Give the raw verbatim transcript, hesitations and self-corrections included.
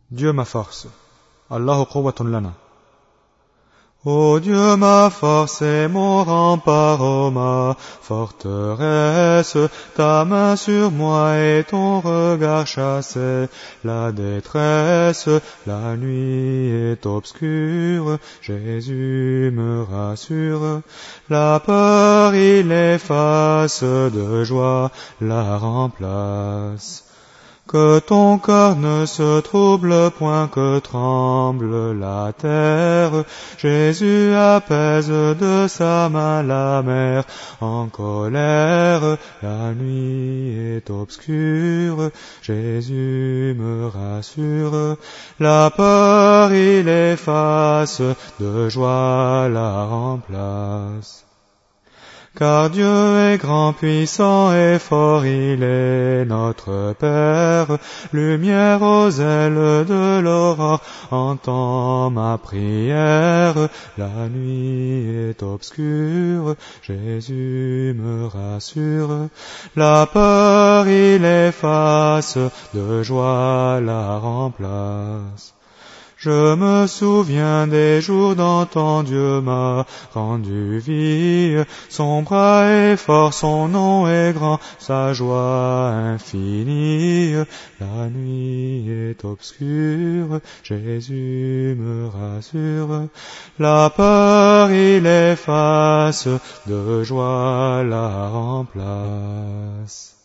Dieu ma force. Allahu quwwatun lana. Ô Dieu ma force et mon rempart, ô ma forteresse, ta main sur moi et ton regard chassait la détresse. La nuit est obscure, Jésus me rassure. La peur il efface, de joie la remplace. Que ton cœur ne se trouble point, que tremble la terre. Jésus apaise de sa main la mer en colère. La nuit est obscure, Jésus me rassure. La peur il efface, de joie la remplace. Car Dieu est grand, puissant et fort, il est notre Père. Lumière aux ailes de l'aurore, entends ma prière. La nuit est obscure, Jésus me rassure. La peur il efface, de joie la remplace. Je me souviens des jours d'antan, Dieu m'a rendu vie. Son bras est fort, son nom est grand, sa joie infinie. La nuit est obscure, Jésus me rassure. La peur il efface, de joie la remplace.